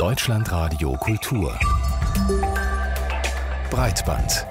Deutschlandradio Kultur Breitband.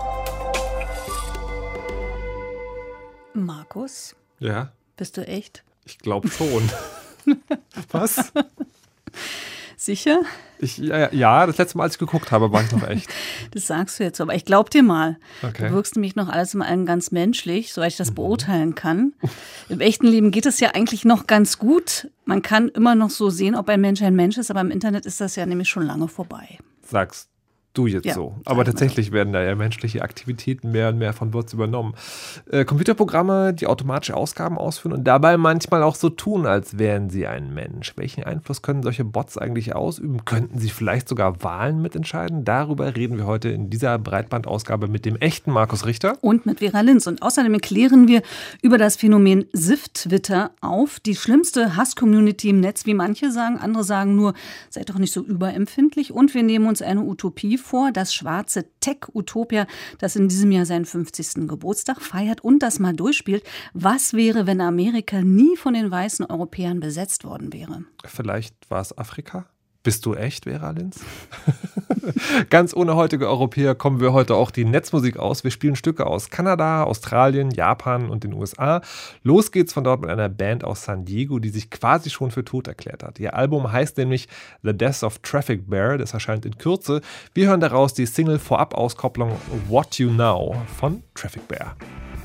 Markus? Ja? Bist du echt? Ich glaube schon. Was? Sicher? Ja, das letzte Mal, als ich geguckt habe, war ich noch echt. Das sagst du jetzt so, aber ich glaube dir mal. Okay. Du wirkst nämlich noch alles in allem ganz menschlich, soweit ich das beurteilen kann. Im echten Leben geht es ja eigentlich noch ganz gut. Man kann immer noch so sehen, ob ein Mensch ist, aber im Internet ist das ja nämlich schon lange vorbei. Sagst du jetzt Ja, so. Aber tatsächlich werden da ja menschliche Aktivitäten mehr und mehr von Bots übernommen. Computerprogramme, die automatische Ausgaben ausführen und dabei manchmal auch so tun, als wären sie ein Mensch. Welchen Einfluss können solche Bots eigentlich ausüben? Könnten sie vielleicht sogar Wahlen mitentscheiden? Darüber reden wir heute in dieser Breitbandausgabe mit dem echten Markus Richter. Und mit Vera Linz. Und außerdem klären wir über das Phänomen SIF-Twitter auf. Die schlimmste Hass-Community im Netz, wie manche sagen. Andere sagen nur, seid doch nicht so überempfindlich. Und wir nehmen uns eine Utopie vor, das schwarze Tech-Utopia, das in diesem Jahr seinen 50. Geburtstag feiert und das mal durchspielt. Was wäre, wenn Amerika nie von den weißen Europäern besetzt worden wäre? Vielleicht war es Afrika? Bist du echt, Vera Linz? Ganz ohne heutige Europäer kommen wir heute auch die Netzmusik aus. Wir spielen Stücke aus Kanada, Australien, Japan und den USA. Los geht's von dort mit einer Band aus San Diego, die sich quasi schon für tot erklärt hat. Ihr Album heißt nämlich The Death of Traffic Bear. Das erscheint in Kürze. Wir hören daraus die Single-Vorab-Auskopplung What You Now von Traffic Bear.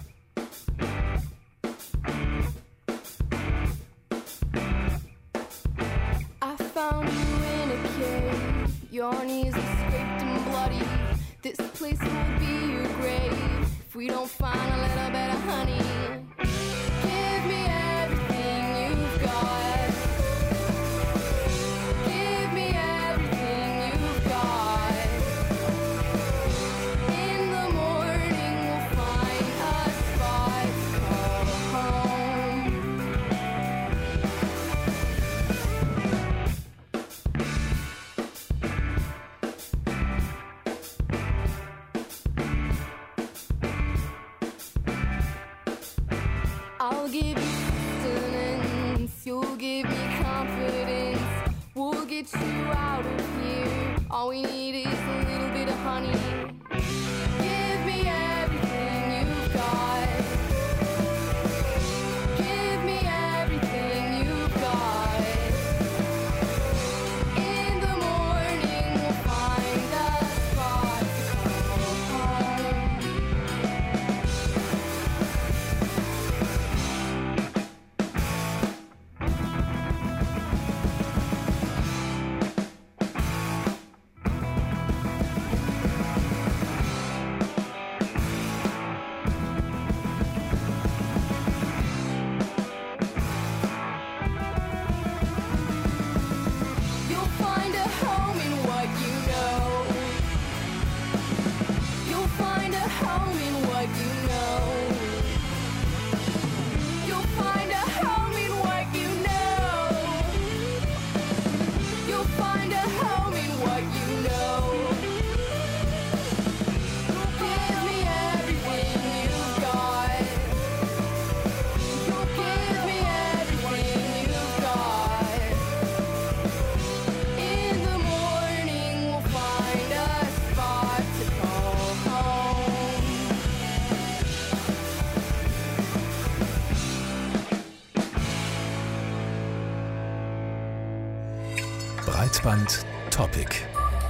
Your knees are scraped and bloody. This place will be your grave if we don't find a little bit of honey. Give me everything you've got. Give me everything you've got. In the morning we'll find a spot to call home. I'll give you sustenance, you'll give me confidence. We'll get you out of here. All we need is a little bit of honey. Give me everything you've got. Give me everything you've got. In the morning we'll find a spot to call home. You'll find a home in what you know. You'll find a home in what you know. You'll find a home in what you know. You'll find a home in what you know. Give me everything you've got. Give me everything you've got. In the morning we'll find a spot to call home. Breitband Topic.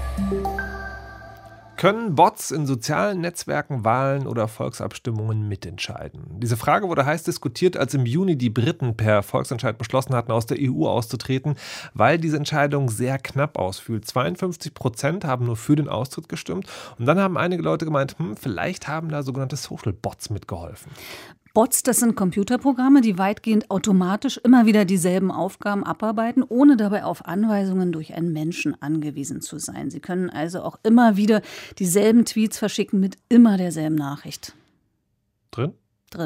Können Bots in sozialen Netzwerken Wahlen oder Volksabstimmungen mitentscheiden? Diese Frage wurde heiß diskutiert, als im Juni die Briten per Volksentscheid beschlossen hatten, aus der EU auszutreten, weil diese Entscheidung sehr knapp ausfiel. 52% haben nur für den Austritt gestimmt und dann haben einige Leute gemeint, vielleicht haben da sogenannte Social Bots mitgeholfen. Bots, das sind Computerprogramme, die weitgehend automatisch immer wieder dieselben Aufgaben abarbeiten, ohne dabei auf Anweisungen durch einen Menschen angewiesen zu sein. Sie können also auch immer wieder dieselben Tweets verschicken mit immer derselben Nachricht Drin? drin.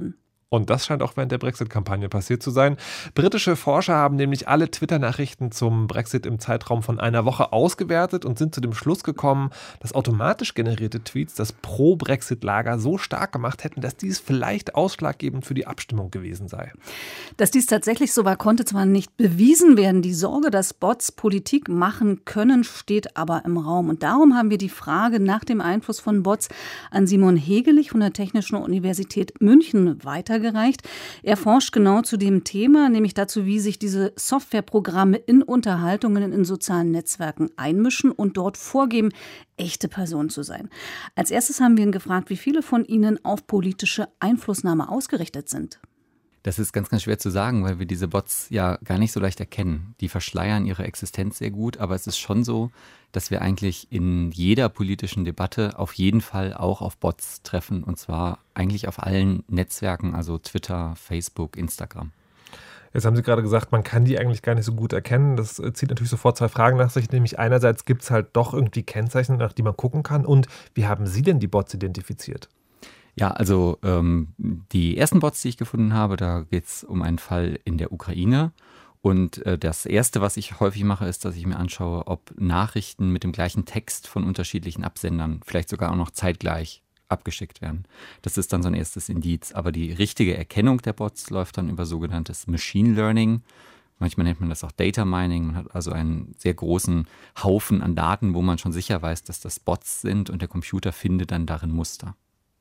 Und das scheint auch während der Brexit-Kampagne passiert zu sein. Britische Forscher haben nämlich alle Twitter-Nachrichten zum Brexit im Zeitraum von einer Woche ausgewertet und sind zu dem Schluss gekommen, dass automatisch generierte Tweets das Pro-Brexit-Lager so stark gemacht hätten, dass dies vielleicht ausschlaggebend für die Abstimmung gewesen sei. Dass dies tatsächlich so war, konnte zwar nicht bewiesen werden. Die Sorge, dass Bots Politik machen können, steht aber im Raum. Und darum haben wir die Frage nach dem Einfluss von Bots an Simon Hegelich von der Technischen Universität München weitergereicht. Er forscht genau zu dem Thema, nämlich dazu, wie sich diese Softwareprogramme in Unterhaltungen in sozialen Netzwerken einmischen und dort vorgeben, echte Person zu sein. Als erstes haben wir ihn gefragt, wie viele von ihnen auf politische Einflussnahme ausgerichtet sind. Das ist ganz, ganz schwer zu sagen, weil wir diese Bots ja gar nicht so leicht erkennen. Die verschleiern ihre Existenz sehr gut, aber es ist schon so, dass wir eigentlich in jeder politischen Debatte auf jeden Fall auch auf Bots treffen, und zwar eigentlich auf allen Netzwerken, also Twitter, Facebook, Instagram. Jetzt haben Sie gerade gesagt, man kann die eigentlich gar nicht so gut erkennen. Das zieht natürlich sofort zwei Fragen nach sich. Nämlich einerseits gibt es halt doch irgendwie Kennzeichen, nach die man gucken kann. Und wie haben Sie denn die Bots identifiziert? Ja, also die ersten Bots, die ich gefunden habe, da geht es um einen Fall in der Ukraine. Und das Erste, was ich häufig mache, ist, dass ich mir anschaue, ob Nachrichten mit dem gleichen Text von unterschiedlichen Absendern vielleicht sogar auch noch zeitgleich abgeschickt werden. Das ist dann so ein erstes Indiz. Aber die richtige Erkennung der Bots läuft dann über sogenanntes Machine Learning. Manchmal nennt man das auch Data Mining. Man hat also einen sehr großen Haufen an Daten, wo man schon sicher weiß, dass das Bots sind, und der Computer findet dann darin Muster.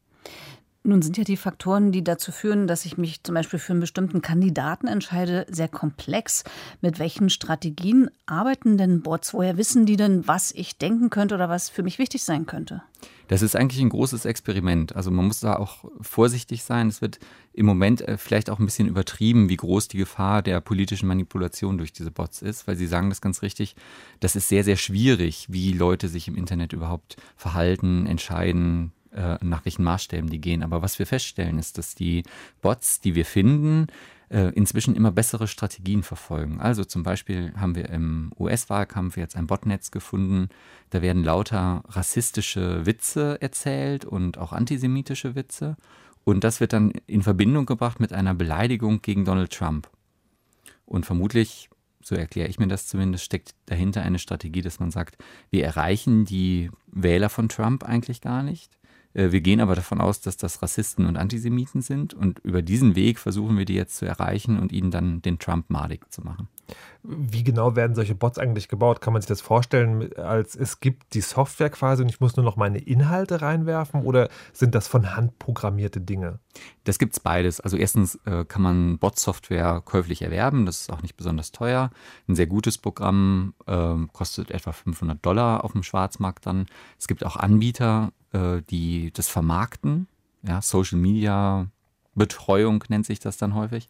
Nun sind ja die Faktoren, die dazu führen, dass ich mich zum Beispiel für einen bestimmten Kandidaten entscheide, sehr komplex. Mit welchen Strategien arbeiten denn Bots? Woher wissen die denn, was ich denken könnte oder was für mich wichtig sein könnte? Das ist eigentlich ein großes Experiment. Also man muss da auch vorsichtig sein. Es wird im Moment vielleicht auch ein bisschen übertrieben, wie groß die Gefahr der politischen Manipulation durch diese Bots ist, weil Sie sagen das ganz richtig. Das ist sehr, sehr schwierig, wie Leute sich im Internet überhaupt verhalten, entscheiden, nach welchen Maßstäben die gehen. Aber was wir feststellen, ist, dass die Bots, die wir finden, inzwischen immer bessere Strategien verfolgen. Also zum Beispiel haben wir im US-Wahlkampf jetzt ein Botnetz gefunden. Da werden lauter rassistische Witze erzählt und auch antisemitische Witze. Und das wird dann in Verbindung gebracht mit einer Beleidigung gegen Donald Trump. Und vermutlich, so erkläre ich mir das zumindest, steckt dahinter eine Strategie, dass man sagt, wir erreichen die Wähler von Trump eigentlich gar nicht. Wir gehen aber davon aus, dass das Rassisten und Antisemiten sind, und über diesen Weg versuchen wir die jetzt zu erreichen und ihnen dann den Trump madig zu machen. Wie genau werden solche Bots eigentlich gebaut? Kann man sich das vorstellen, als es gibt die Software quasi und ich muss nur noch meine Inhalte reinwerfen, oder sind das von Hand programmierte Dinge? Das gibt's beides. Also erstens kann man Bot-Software käuflich erwerben, das ist auch nicht besonders teuer. Ein sehr gutes Programm kostet etwa $500 auf dem Schwarzmarkt dann. Es gibt auch Anbieter, die das vermarkten, ja, Social Media Betreuung nennt sich das dann häufig.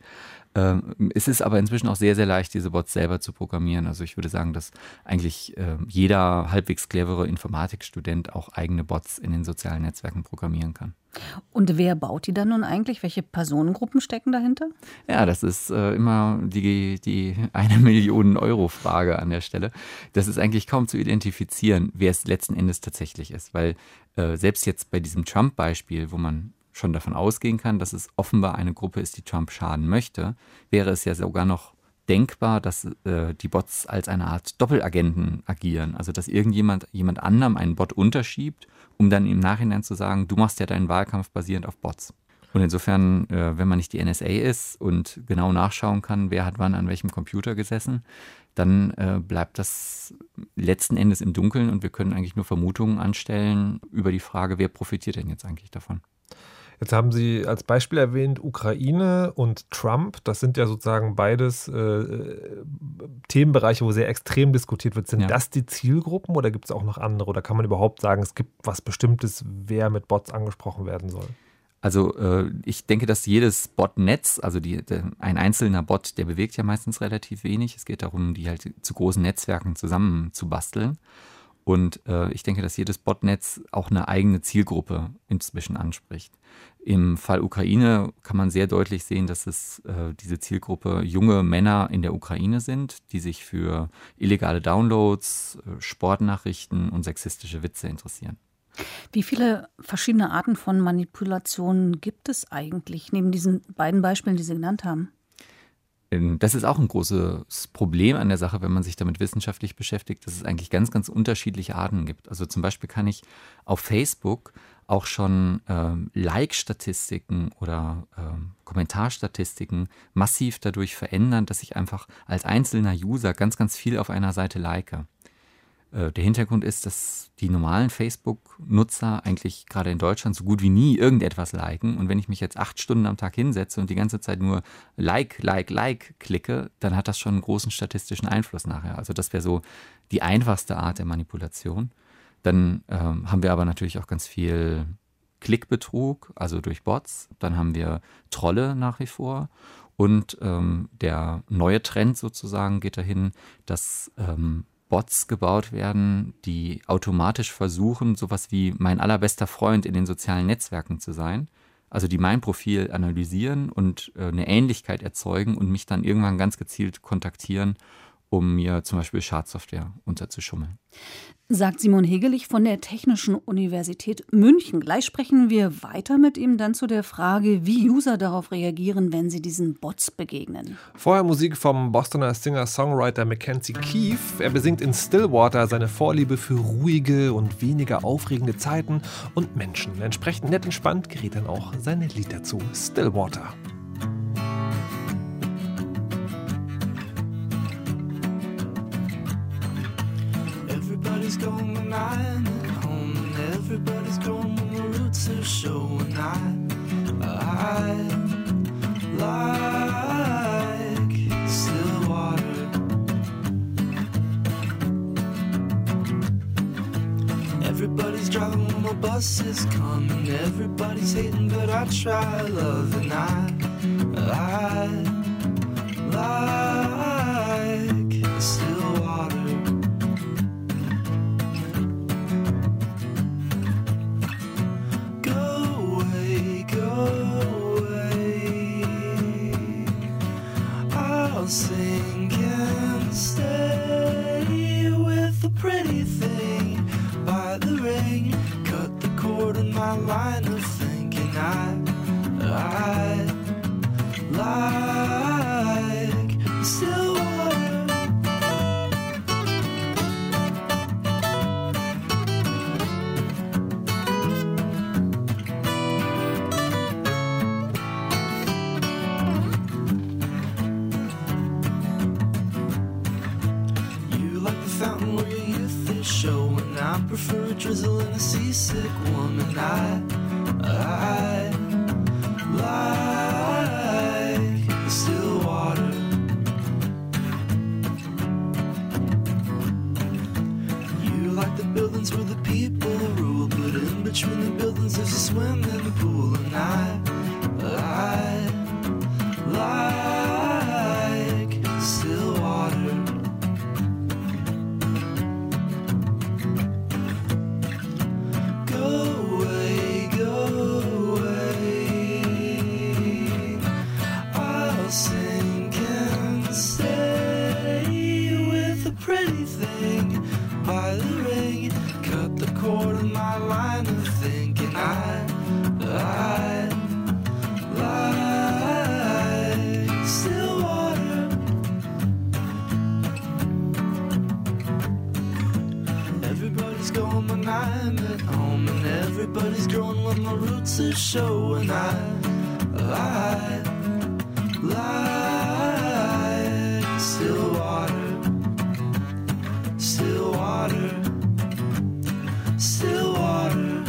Es ist aber inzwischen auch sehr, sehr leicht, diese Bots selber zu programmieren. Also ich würde sagen, dass eigentlich jeder halbwegs clevere Informatikstudent auch eigene Bots in den sozialen Netzwerken programmieren kann. Und wer baut die dann nun eigentlich? Welche Personengruppen stecken dahinter? Ja, das ist immer die 1 Million Euro Frage an der Stelle. Das ist eigentlich kaum zu identifizieren, wer es letzten Endes tatsächlich ist. Weil selbst jetzt bei diesem Trump-Beispiel, wo man schon davon ausgehen kann, dass es offenbar eine Gruppe ist, die Trump schaden möchte, wäre es ja sogar noch denkbar, dass die Bots als eine Art Doppelagenten agieren. Also dass jemand anderem einen Bot unterschiebt, um dann im Nachhinein zu sagen, du machst ja deinen Wahlkampf basierend auf Bots. Und insofern, wenn man nicht die NSA ist und genau nachschauen kann, wer hat wann an welchem Computer gesessen, dann bleibt das letzten Endes im Dunkeln und wir können eigentlich nur Vermutungen anstellen über die Frage, wer profitiert denn jetzt eigentlich davon. Jetzt haben Sie als Beispiel erwähnt, Ukraine und Trump. Das sind ja sozusagen beides Themenbereiche, wo sehr extrem diskutiert wird. Sind das die Zielgruppen oder gibt es auch noch andere? Oder kann man überhaupt sagen, es gibt was Bestimmtes, wer mit Bots angesprochen werden soll? Also ich denke, dass jedes Botnetz, also ein einzelner Bot, der bewegt ja meistens relativ wenig. Es geht darum, die halt zu großen Netzwerken zusammenzubasteln. Und ich denke, dass jedes Botnetz auch eine eigene Zielgruppe inzwischen anspricht. Im Fall Ukraine kann man sehr deutlich sehen, dass es diese Zielgruppe junge Männer in der Ukraine sind, die sich für illegale Downloads, Sportnachrichten und sexistische Witze interessieren. Wie viele verschiedene Arten von Manipulationen gibt es eigentlich, neben diesen beiden Beispielen, die Sie genannt haben? Das ist auch ein großes Problem an der Sache, wenn man sich damit wissenschaftlich beschäftigt, dass es eigentlich ganz, ganz unterschiedliche Arten gibt. Also zum Beispiel kann ich auf Facebook auch schon Like-Statistiken oder Kommentarstatistiken massiv dadurch verändern, dass ich einfach als einzelner User ganz, ganz viel auf einer Seite like. Der Hintergrund ist, dass die normalen Facebook-Nutzer eigentlich gerade in Deutschland so gut wie nie irgendetwas liken. Und wenn ich mich jetzt 8 Stunden am Tag hinsetze und die ganze Zeit nur Like klicke, dann hat das schon einen großen statistischen Einfluss nachher. Also das wäre so die einfachste Art der Manipulation. Dann haben wir aber natürlich auch ganz viel Klickbetrug, also durch Bots. Dann haben wir Trolle nach wie vor. Und der neue Trend sozusagen geht dahin, dass Bots gebaut werden, die automatisch versuchen, sowas wie mein allerbester Freund in den sozialen Netzwerken zu sein. Also die mein Profil analysieren und eine Ähnlichkeit erzeugen und mich dann irgendwann ganz gezielt kontaktieren, um mir zum Beispiel Schadsoftware unterzuschummeln. Sagt Simon Hegelich von der Technischen Universität München. Gleich sprechen wir weiter mit ihm dann zu der Frage, wie User darauf reagieren, wenn sie diesen Bots begegnen. Vorher Musik vom Bostoner Singer-Songwriter Mackenzie Keefe. Er besingt in Stillwater seine Vorliebe für ruhige und weniger aufregende Zeiten und Menschen. Entsprechend nett entspannt gerät dann auch sein Lied dazu, Stillwater. Everybody's going when I'm at home, and everybody's going when the roots are showing. I like still water. Everybody's driving when my bus is coming. Everybody's hating, but I try loving. I like still water. I'll sink and stay with the pretty thing by the rain. Cut the cord in my line of thinking. I like still water. Fountain where your youth is showing. I prefer a drizzle and a seasick woman. I like still water. You like the buildings where the people rule, but in between the buildings there's a swimming pool. And I like still water. Are showing. I like still water, still water, still water.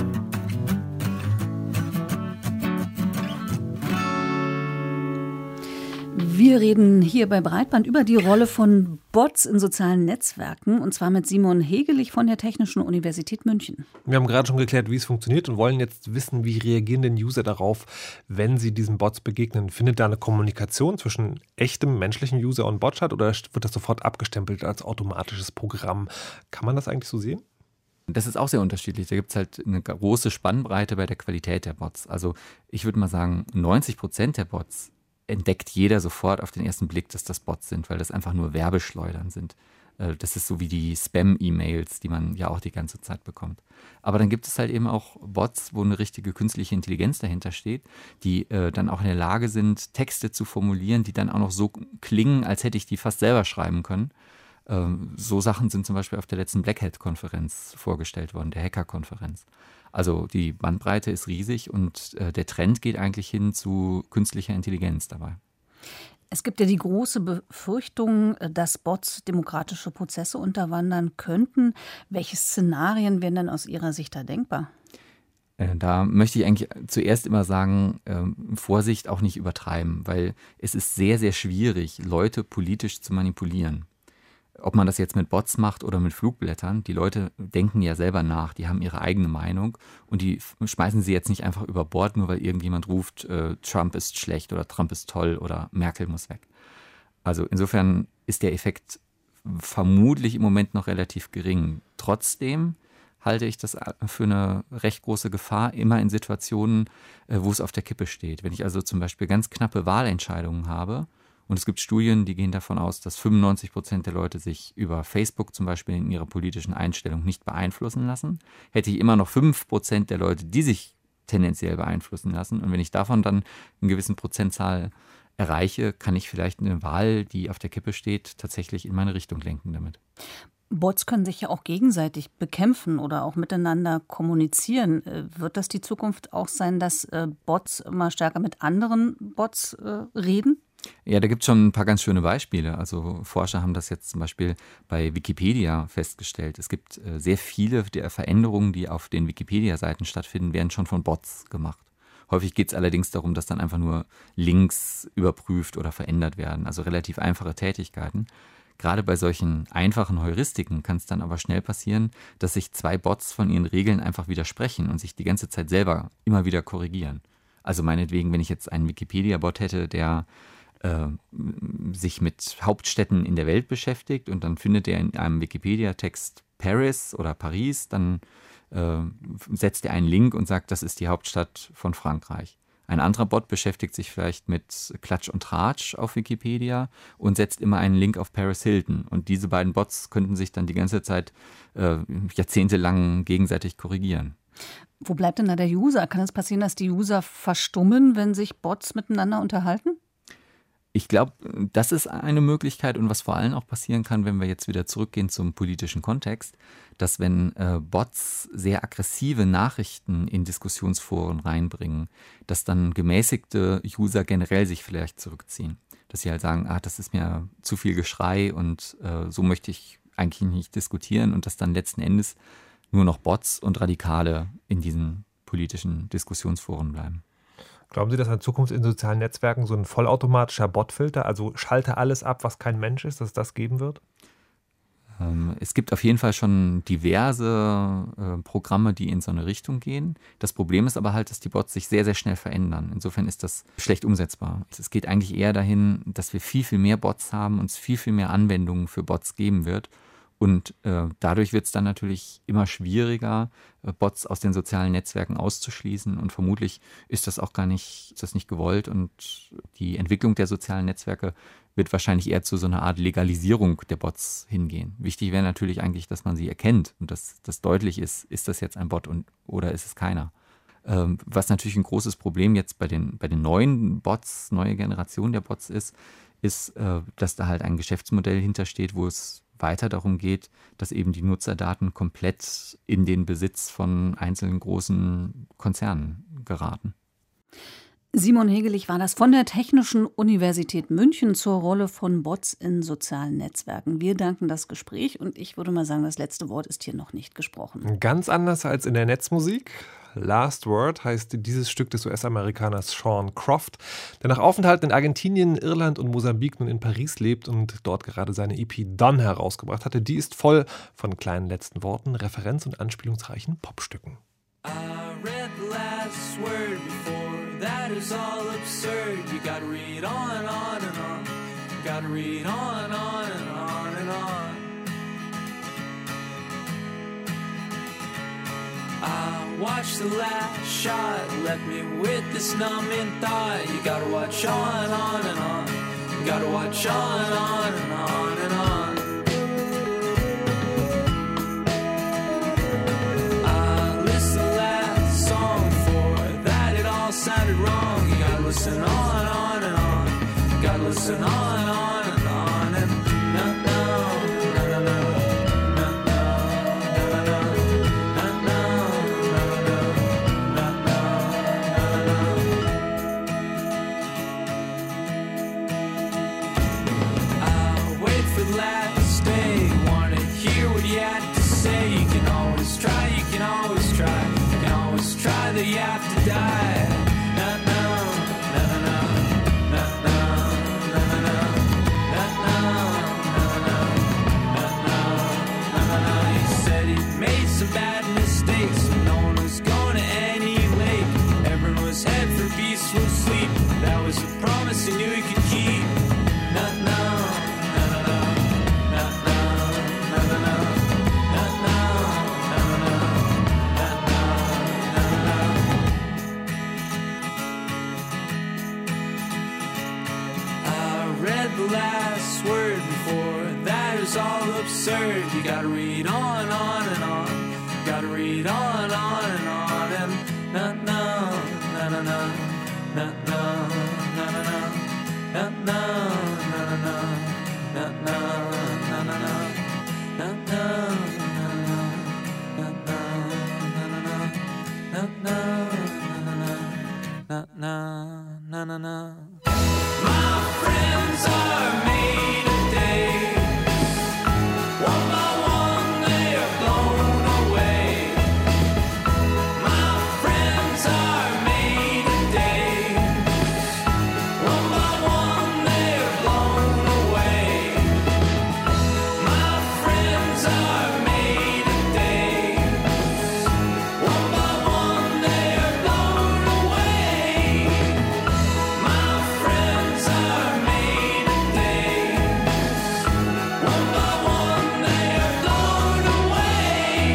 Wir reden hier bei Breitband über die Rolle von Bots in sozialen Netzwerken, und zwar mit Simon Hegelich von der Technischen Universität München. Wir haben gerade schon geklärt, wie es funktioniert und wollen jetzt wissen, wie reagieren denn User darauf, wenn sie diesen Bots begegnen. Findet da eine Kommunikation zwischen echtem menschlichen User und Bot statt oder wird das sofort abgestempelt als automatisches Programm? Kann man das eigentlich so sehen? Das ist auch sehr unterschiedlich. Da gibt es halt eine große Spannbreite bei der Qualität der Bots. Also ich würde mal sagen, 90% der Bots entdeckt jeder sofort auf den ersten Blick, dass das Bots sind, weil das einfach nur Werbeschleudern sind. Das ist so wie die Spam-E-Mails, die man ja auch die ganze Zeit bekommt. Aber dann gibt es halt eben auch Bots, wo eine richtige künstliche Intelligenz dahinter steht, die dann auch in der Lage sind, Texte zu formulieren, die dann auch noch so klingen, als hätte ich die fast selber schreiben können. So Sachen sind zum Beispiel auf der letzten Black Hat-Konferenz vorgestellt worden, der Hacker-Konferenz. Also die Bandbreite ist riesig und der Trend geht eigentlich hin zu künstlicher Intelligenz dabei. Es gibt ja die große Befürchtung, dass Bots demokratische Prozesse unterwandern könnten. Welche Szenarien wären denn aus Ihrer Sicht da denkbar? Da möchte ich eigentlich zuerst immer sagen, Vorsicht, auch nicht übertreiben, weil es ist sehr, sehr schwierig, Leute politisch zu manipulieren. Ob man das jetzt mit Bots macht oder mit Flugblättern, die Leute denken ja selber nach, die haben ihre eigene Meinung und die schmeißen sie jetzt nicht einfach über Bord, nur weil irgendjemand ruft, Trump ist schlecht oder Trump ist toll oder Merkel muss weg. Also insofern ist der Effekt vermutlich im Moment noch relativ gering. Trotzdem halte ich das für eine recht große Gefahr, immer in Situationen, wo es auf der Kippe steht. Wenn ich also zum Beispiel ganz knappe Wahlentscheidungen habe, und es gibt Studien, die gehen davon aus, dass 95% der Leute sich über Facebook zum Beispiel in ihrer politischen Einstellung nicht beeinflussen lassen. Hätte ich immer noch 5% der Leute, die sich tendenziell beeinflussen lassen. Und wenn ich davon dann eine gewisse Prozentzahl erreiche, kann ich vielleicht eine Wahl, die auf der Kippe steht, tatsächlich in meine Richtung lenken damit. Bots können sich ja auch gegenseitig bekämpfen oder auch miteinander kommunizieren. Wird das die Zukunft auch sein, dass Bots immer stärker mit anderen Bots reden? Ja, da gibt es schon ein paar ganz schöne Beispiele. Also Forscher haben das jetzt zum Beispiel bei Wikipedia festgestellt. Es gibt sehr viele der Veränderungen, die auf den Wikipedia-Seiten stattfinden, werden schon von Bots gemacht. Häufig geht es allerdings darum, dass dann einfach nur Links überprüft oder verändert werden. Also relativ einfache Tätigkeiten. Gerade bei solchen einfachen Heuristiken kann es dann aber schnell passieren, dass sich zwei Bots von ihren Regeln einfach widersprechen und sich die ganze Zeit selber immer wieder korrigieren. Also meinetwegen, wenn ich jetzt einen Wikipedia-Bot hätte, der sich mit Hauptstädten in der Welt beschäftigt und dann findet er in einem Wikipedia-Text Paris oder Paris, dann setzt er einen Link und sagt, das ist die Hauptstadt von Frankreich. Ein anderer Bot beschäftigt sich vielleicht mit Klatsch und Tratsch auf Wikipedia und setzt immer einen Link auf Paris Hilton. Und diese beiden Bots könnten sich dann die ganze Zeit jahrzehntelang gegenseitig korrigieren. Wo bleibt denn da der User? Kann es passieren, dass die User verstummen, wenn sich Bots miteinander unterhalten? Ich glaube, das ist eine Möglichkeit und was vor allem auch passieren kann, wenn wir jetzt wieder zurückgehen zum politischen Kontext, dass wenn Bots sehr aggressive Nachrichten in Diskussionsforen reinbringen, dass dann gemäßigte User generell sich vielleicht zurückziehen. Dass sie halt sagen, das ist mir zu viel Geschrei und so möchte ich eigentlich nicht diskutieren und dass dann letzten Endes nur noch Bots und Radikale in diesen politischen Diskussionsforen bleiben. Glauben Sie, dass in Zukunft in sozialen Netzwerken so ein vollautomatischer Botfilter, also schalte alles ab, was kein Mensch ist, dass es das geben wird? Es gibt auf jeden Fall schon diverse Programme, die in so eine Richtung gehen. Das Problem ist aber halt, dass die Bots sich sehr, sehr schnell verändern. Insofern ist das schlecht umsetzbar. Es geht eigentlich eher dahin, dass wir viel, viel mehr Bots haben und es viel, viel mehr Anwendungen für Bots geben wird. Und dadurch wird es dann natürlich immer schwieriger, Bots aus den sozialen Netzwerken auszuschließen. Und vermutlich ist das auch ist das nicht gewollt. Und die Entwicklung der sozialen Netzwerke wird wahrscheinlich eher zu so einer Art Legalisierung der Bots hingehen. Wichtig wäre natürlich eigentlich, dass man sie erkennt und dass das deutlich ist das jetzt ein Bot oder ist es keiner. Was natürlich ein großes Problem jetzt bei den neuen Bots, neue Generation der Bots ist, dass da halt ein Geschäftsmodell hintersteht, wo es weiter darum geht, dass eben die Nutzerdaten komplett in den Besitz von einzelnen großen Konzernen geraten. Simon Hegelich war das von der Technischen Universität München zur Rolle von Bots in sozialen Netzwerken. Wir danken das Gespräch und ich würde mal sagen, das letzte Wort ist hier noch nicht gesprochen. Ganz anders als in der Netzmusik. Last Word heißt dieses Stück des US-Amerikaners Sean Croft, der nach Aufenthalten in Argentinien, Irland und Mosambik nun in Paris lebt und dort gerade seine EP Done herausgebracht hatte. Die ist voll von kleinen letzten Worten, Referenz- und anspielungsreichen Popstücken. I read the last word before, that is all absurd. You gotta read on and on and on. You gotta read on and on and on and on. I watched the last shot, left me with this numbing thought. You gotta watch on and on and on. You gotta watch on and on and on and on. listen on and on. Gotta listen on and on and on. And no, no, no, no, no. No, no, no, no, no. No, no, no, no, no. No, no, no. I'll wait for the last day. Wanna hear what you had to say. You can always try, you can always try. You can always try that you have to die. No, no, no, no, no. No, no, no, no, no. No, no, no, no, no. No, no, no, no, no. He said he made some bad mistakes. No one was going to any lake. Everyone was head for peaceful sleep. That was a promise he knew he could keep. No, no, no, no, no. No, no, no, no, no. No, no, no, no, no. No, no, no, no, no. I read the last word before. That is all absurd. You gotta read on and on. Gotta read on and on. And no, no, no, no, no. No, no, no, no, no. No, no, no, no, no. No, no, no, no, no. No, no, no, no. No, no, no, no, no. No, no, no, no, no, no. My friends are made of days. One by one they are blown away. My friends are made of days. One by one they are blown away. My friends are made of days. One by one they are blown away. My friends are made of days. One by one they are blown away.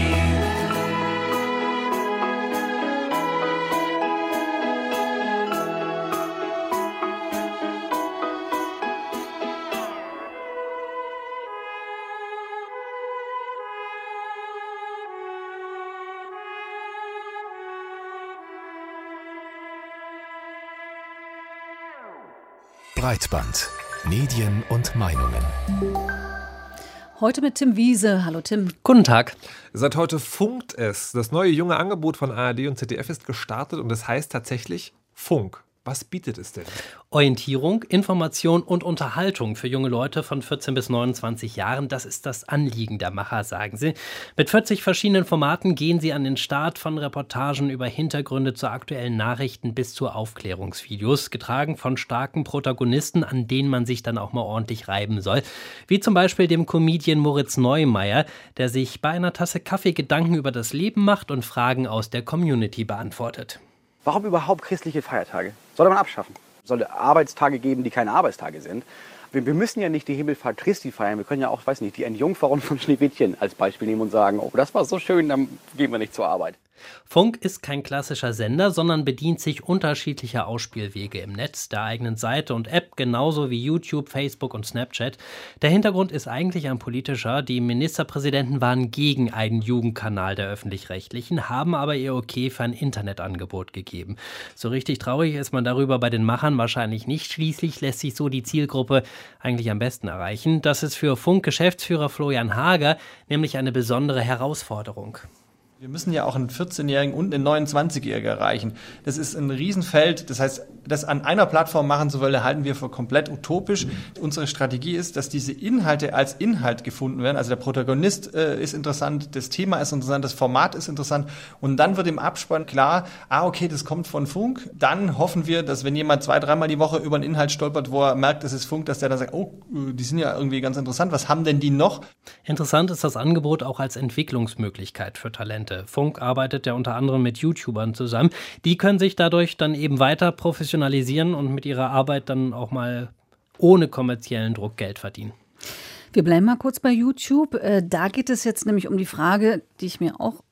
Breitband. Medien und Meinungen. Heute mit Tim Wiese. Hallo Tim. Guten Tag. Seit heute funkt es. Das neue junge Angebot von ARD und ZDF ist gestartet und es heißt tatsächlich Funk. Was bietet es denn? Orientierung, Information und Unterhaltung für junge Leute von 14 bis 29 Jahren, das ist das Anliegen der Macher, sagen sie. Mit 40 verschiedenen Formaten gehen sie an den Start, von Reportagen über Hintergründe zu aktuellen Nachrichten bis zu Aufklärungsvideos, getragen von starken Protagonisten, an denen man sich dann auch mal ordentlich reiben soll. Wie zum Beispiel dem Comedian Moritz Neumeier, der sich bei einer Tasse Kaffee Gedanken über das Leben macht und Fragen aus der Community beantwortet. Warum überhaupt christliche Feiertage? Sollte man abschaffen. Soll Arbeitstage geben, die keine Arbeitstage sind. Wir müssen ja nicht die Himmelfahrt Christi feiern. Wir können ja auch, weiß nicht, die Entjungferung von Schneewittchen als Beispiel nehmen und sagen, oh, das war so schön, dann gehen wir nicht zur Arbeit. Funk ist kein klassischer Sender, sondern bedient sich unterschiedlicher Ausspielwege im Netz, der eigenen Seite und App, genauso wie YouTube, Facebook und Snapchat. Der Hintergrund ist eigentlich ein politischer. Die Ministerpräsidenten waren gegen einen Jugendkanal der Öffentlich-Rechtlichen, haben aber ihr Okay für ein Internetangebot gegeben. So richtig traurig ist man darüber bei den Machern wahrscheinlich nicht. Schließlich lässt sich so die Zielgruppe eigentlich am besten erreichen. Das ist für Funk-Geschäftsführer Florian Hager nämlich eine besondere Herausforderung. Wir müssen ja auch einen 14-Jährigen und einen 29-Jährigen erreichen. Das ist ein Riesenfeld. Das heißt, das an einer Plattform machen zu wollen, halten wir für komplett utopisch. Unsere Strategie ist, dass diese Inhalte als Inhalt gefunden werden. Also der Protagonist ist interessant, das Thema ist interessant, das Format ist interessant. Und dann wird im Abspann klar, okay, das kommt von Funk. Dann hoffen wir, dass wenn jemand 2-3 Mal die Woche über einen Inhalt stolpert, wo er merkt, es ist Funk, dass der dann sagt, oh, die sind ja irgendwie ganz interessant. Was haben denn die noch? Interessant ist das Angebot auch als Entwicklungsmöglichkeit für Talente. Funk arbeitet ja unter anderem mit YouTubern zusammen. Die können sich dadurch dann eben weiter professionalisieren und mit ihrer Arbeit dann auch mal ohne kommerziellen Druck Geld verdienen. Wir bleiben mal kurz bei YouTube. Da geht es jetzt nämlich um die Frage, die ich mir auch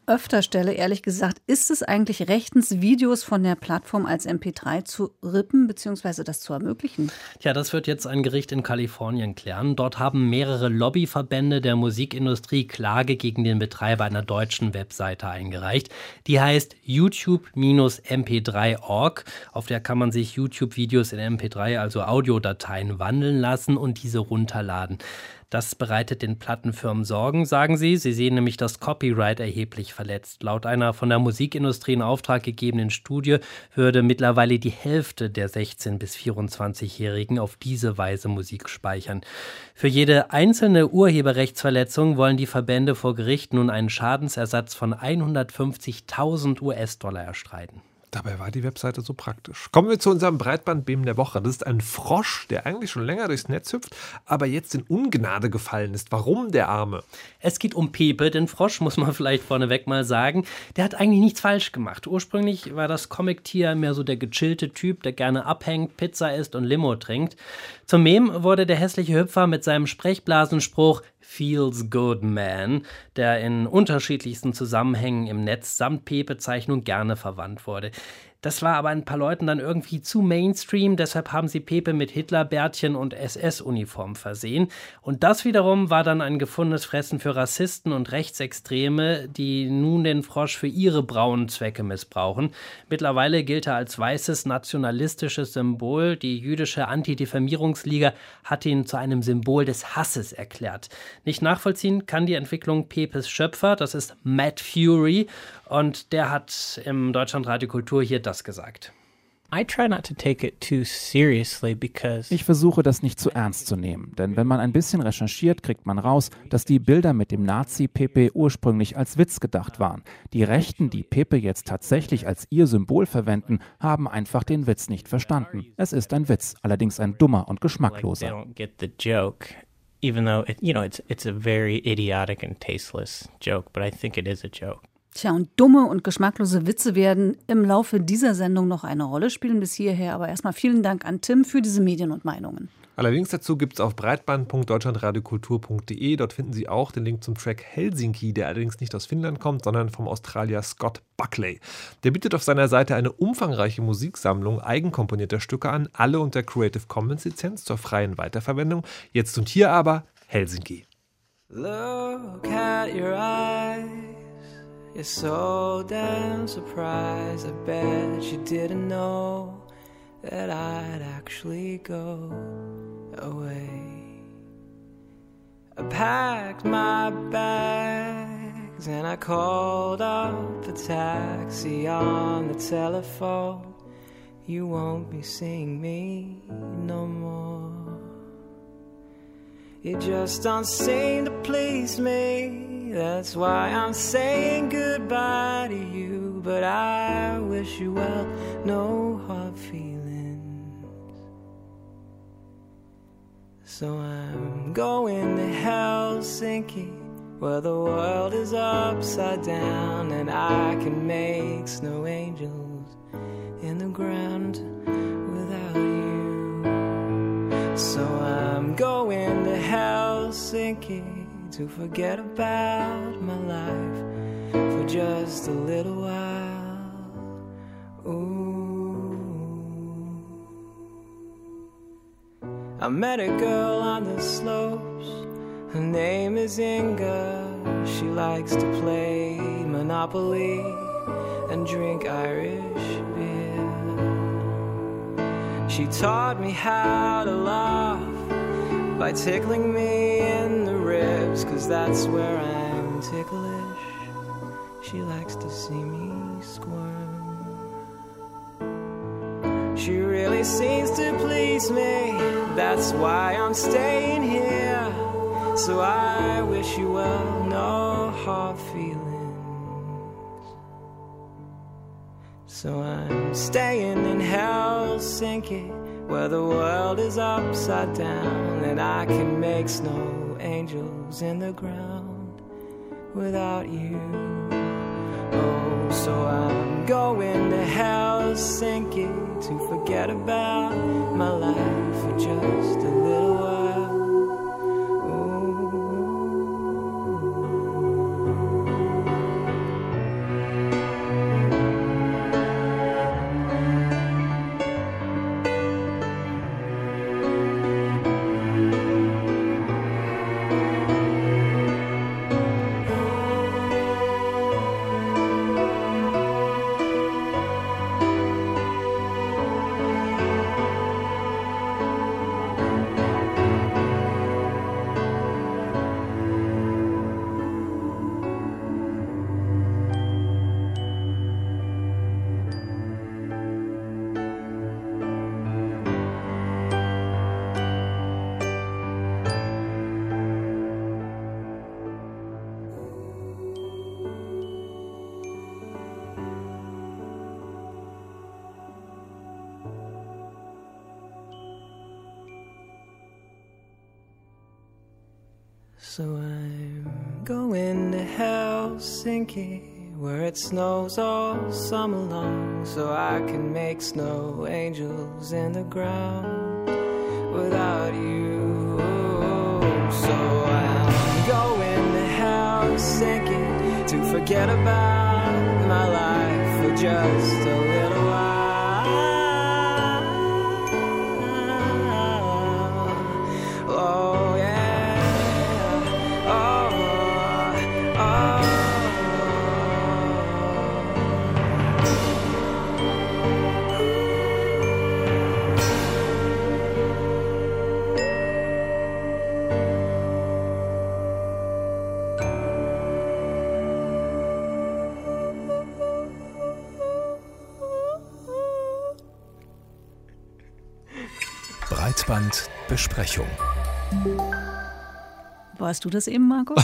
öfter stelle, ehrlich gesagt. Ist es eigentlich rechtens, Videos von der Plattform als MP3 zu rippen bzw. das zu ermöglichen? Tja, das wird jetzt ein Gericht in Kalifornien klären. Dort haben mehrere Lobbyverbände der Musikindustrie Klage gegen den Betreiber einer deutschen Webseite eingereicht. Die heißt YouTube-mp3.org. Auf der kann man sich YouTube-Videos in MP3, also Audiodateien, wandeln lassen und diese runterladen. Das bereitet den Plattenfirmen Sorgen, sagen sie. Sie sehen nämlich das Copyright erheblich verletzt. Laut einer von der Musikindustrie in Auftrag gegebenen Studie würde mittlerweile die Hälfte der 16- bis 24-Jährigen auf diese Weise Musik speichern. Für jede einzelne Urheberrechtsverletzung wollen die Verbände vor Gericht nun einen Schadensersatz von 150.000 US-Dollar erstreiten. Dabei war die Webseite so praktisch. Kommen wir zu unserem Breitbandbeam der Woche. Das ist ein Frosch, der eigentlich schon länger durchs Netz hüpft, aber jetzt in Ungnade gefallen ist. Warum, der Arme? Es geht um Pepe, den Frosch, muss man vielleicht vorneweg mal sagen. Der hat eigentlich nichts falsch gemacht. Ursprünglich war das Comic-Tier mehr so der gechillte Typ, der gerne abhängt, Pizza isst und Limo trinkt. Zum Meme wurde der hässliche Hüpfer mit seinem Sprechblasenspruch Feels Good Man, der in unterschiedlichsten Zusammenhängen im Netz samt Pepe-Zeichnung gerne verwandt wurde. Das war aber ein paar Leuten dann irgendwie zu Mainstream, deshalb haben sie Pepe mit Hitlerbärtchen und SS-Uniform versehen. Und das wiederum war dann ein gefundenes Fressen für Rassisten und Rechtsextreme, die nun den Frosch für ihre braunen Zwecke missbrauchen. Mittlerweile gilt er als weißes nationalistisches Symbol. Die jüdische Anti-Diffamierungsliga hat ihn zu einem Symbol des Hasses erklärt. Nicht nachvollziehen kann die Entwicklung Pepes Schöpfer, das ist Matt Fury, und der hat im Deutschlandradio Kultur hier das gesagt. Ich versuche, das nicht zu ernst zu nehmen, denn wenn man ein bisschen recherchiert, kriegt man raus, dass die Bilder mit dem Nazi-Pepe ursprünglich als Witz gedacht waren. Die Rechten, die Pepe jetzt tatsächlich als ihr Symbol verwenden, haben einfach den Witz nicht verstanden. Es ist ein Witz, allerdings ein dummer und geschmackloser. Even though it's a very idiotic and tasteless joke, but I think it is a joke. Tja, und dumme und geschmacklose Witze werden im Laufe dieser Sendung noch eine Rolle spielen bis hierher. Aber erstmal vielen Dank an Tim für diese Medien und Meinungen. Allerdings dazu gibt es auf breitband.deutschlandradiokultur.de. Dort finden Sie auch den Link zum Track Helsinki, der allerdings nicht aus Finnland kommt, sondern vom Australier Scott Buckley. Der bietet auf seiner Seite eine umfangreiche Musiksammlung eigenkomponierter Stücke an, alle unter Creative Commons Lizenz zur freien Weiterverwendung. Jetzt und hier aber Helsinki. Look at your eyes. You're so damn surprised. I bet you didn't know that I'd actually go away. I packed my bags and I called up a taxi on the telephone. You won't be seeing me no more. You just don't seem to please me. That's why I'm saying goodbye to you. But I wish you well, no hard feelings. So I'm going to Helsinki, where the world is upside down, and I can make snow angels in the ground without you. So I'm going to Helsinki to forget about my life for just a little while. Ooh. I met a girl on the slopes. Her name is Inga. She likes to play Monopoly and drink Irish beer. She taught me how to laugh by tickling me in the ribs, 'cause that's where I'm ticklish. She likes to see me squirm. She really seems to please me. That's why I'm staying here. So I wish you well, no hard feelings. So I'm staying in Helsinki, where the world is upside down, and I can make snow angels in the ground without you. Oh, so I'm going to Helsinki to forget about my life for just a little while. Ooh. So I'm going to Helsinki, where it snows all summer long, so I can make snow angels in the ground without you. So I'm going to Helsinki to forget about my life for just a little while. Oh yeah, oh, oh. Breitbandbesprechung. Warst du das eben, Markus?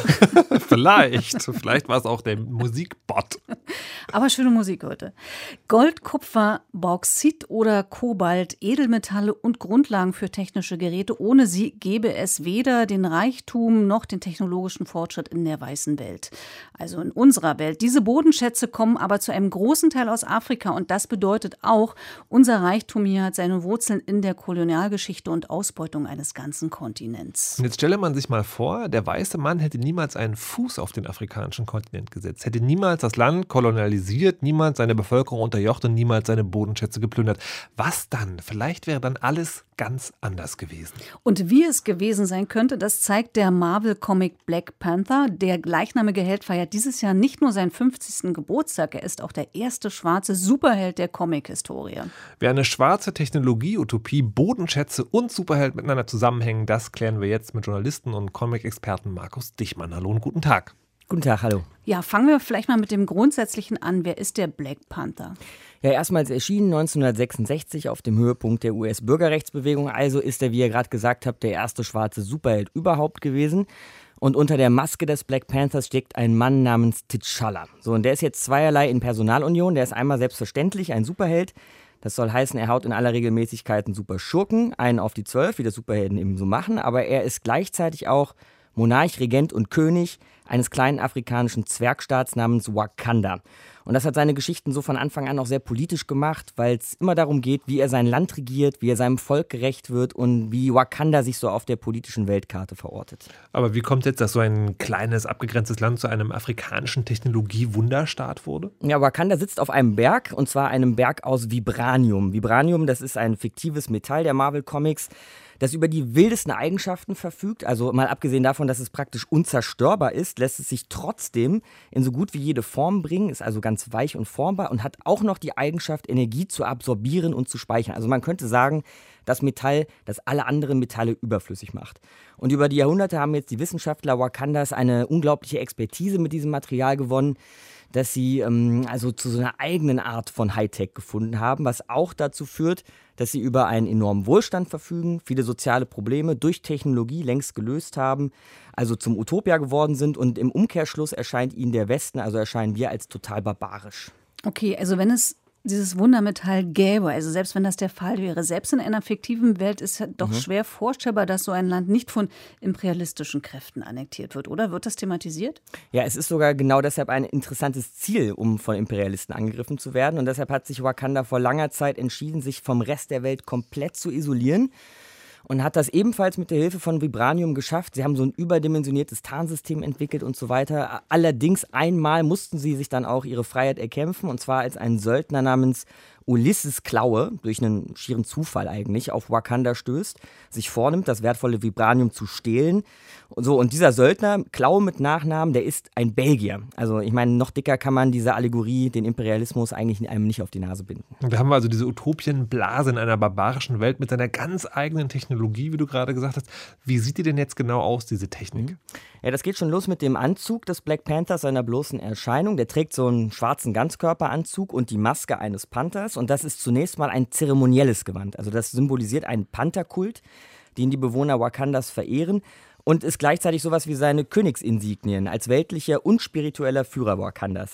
Vielleicht war es auch der Musikbot. Aber schöne Musik heute. Gold, Kupfer, Bauxit oder Kobalt, Edelmetalle und Grundlagen für technische Geräte. Ohne sie gäbe es weder den Reichtum noch den technologischen Fortschritt in der weißen Welt. Also in unserer Welt. Diese Bodenschätze kommen aber zu einem großen Teil aus Afrika. Und das bedeutet auch, unser Reichtum hier hat seine Wurzeln in der Kolonialgeschichte und Ausbeutung eines ganzen Kontinents. Und jetzt stelle man sich mal vor, der weiße Mann hätte niemals einen Fuß auf den afrikanischen Kontinent gesetzt, hätte niemals das Land kolonialisiert, niemals seine Bevölkerung unterjocht und niemals seine Bodenschätze geplündert. Was dann? Vielleicht wäre dann alles ganz anders gewesen. Und wie es gewesen sein könnte, das zeigt der Marvel-Comic Black Panther. Der gleichnamige Held feiert dieses Jahr nicht nur seinen 50. Geburtstag, er ist auch der erste schwarze Superheld der Comic-Historie. Wie eine schwarze Technologie-Utopie, Bodenschätze und Superheld miteinander zusammenhängen, das klären wir jetzt mit Journalisten und Comic-Experten Markus Dichmann. Hallo und guten Tag. Guten Tag, hallo. Ja, fangen wir vielleicht mal mit dem Grundsätzlichen an. Wer ist der Black Panther? Ja, erstmals erschienen 1966 auf dem Höhepunkt der US-Bürgerrechtsbewegung. Also ist er, wie ihr gerade gesagt habt, der erste schwarze Superheld überhaupt gewesen. Und unter der Maske des Black Panthers steckt ein Mann namens T'Challa. So, und der ist jetzt zweierlei in Personalunion. Der ist einmal selbstverständlich ein Superheld. Das soll heißen, er haut in aller Regelmäßigkeit einen Superschurken, einen auf die 12, wie das Superhelden eben so machen. Aber er ist gleichzeitig auch Monarch, Regent und König eines kleinen afrikanischen Zwergstaats namens Wakanda. Und das hat seine Geschichten so von Anfang an auch sehr politisch gemacht, weil es immer darum geht, wie er sein Land regiert, wie er seinem Volk gerecht wird und wie Wakanda sich so auf der politischen Weltkarte verortet. Aber wie kommt jetzt, dass so ein kleines, abgegrenztes Land zu einem afrikanischen Technologie-Wunderstaat wurde? Ja, Wakanda sitzt auf einem Berg, und zwar einem Berg aus Vibranium. Vibranium, das ist ein fiktives Metall der Marvel Comics, das über die wildesten Eigenschaften verfügt. Also mal abgesehen davon, dass es praktisch unzerstörbar ist, lässt es sich trotzdem in so gut wie jede Form bringen, ist also ganz weich und formbar und hat auch noch die Eigenschaft, Energie zu absorbieren und zu speichern. Also man könnte sagen, das Metall, das alle anderen Metalle überflüssig macht. Und über die Jahrhunderte haben jetzt die Wissenschaftler Wakandas eine unglaubliche Expertise mit diesem Material gewonnen, dass sie also zu so einer eigenen Art von Hightech gefunden haben, was auch dazu führt, dass sie über einen enormen Wohlstand verfügen, viele soziale Probleme durch Technologie längst gelöst haben, also zum Utopia geworden sind, und im Umkehrschluss erscheint ihnen der Westen, also erscheinen wir als total barbarisch. Okay, also wenn es dieses Wundermetall gäbe, also selbst wenn das der Fall wäre, selbst in einer fiktiven Welt ist es doch schwer vorstellbar, dass so ein Land nicht von imperialistischen Kräften annektiert wird, oder? Wird das thematisiert? Ja, es ist sogar genau deshalb ein interessantes Ziel, um von Imperialisten angegriffen zu werden. Und deshalb hat sich Wakanda vor langer Zeit entschieden, sich vom Rest der Welt komplett zu isolieren. Und hat das ebenfalls mit der Hilfe von Vibranium geschafft. Sie haben so ein überdimensioniertes Tarnsystem entwickelt und so weiter. Allerdings einmal mussten sie sich dann auch ihre Freiheit erkämpfen, und zwar als ein Söldner namens Ulysses Klaue, durch einen schieren Zufall eigentlich, auf Wakanda stößt, sich vornimmt, das wertvolle Vibranium zu stehlen. So, und dieser Söldner, Klaue mit Nachnamen, der ist ein Belgier. Also ich meine, noch dicker kann man diese Allegorie, den Imperialismus, eigentlich einem nicht auf die Nase binden. Da haben wir also diese Utopienblase in einer barbarischen Welt mit seiner ganz eigenen Technologie, wie du gerade gesagt hast. Wie sieht die denn jetzt genau aus, diese Technik? Ja, das geht schon los mit dem Anzug des Black Panthers, seiner bloßen Erscheinung. Der trägt so einen schwarzen Ganzkörperanzug und die Maske eines Panthers. Und das ist zunächst mal ein zeremonielles Gewand. Also das symbolisiert einen Pantherkult, den die Bewohner Wakandas verehren. Und ist gleichzeitig sowas wie seine Königsinsignien als weltlicher und spiritueller Führer Wakandas.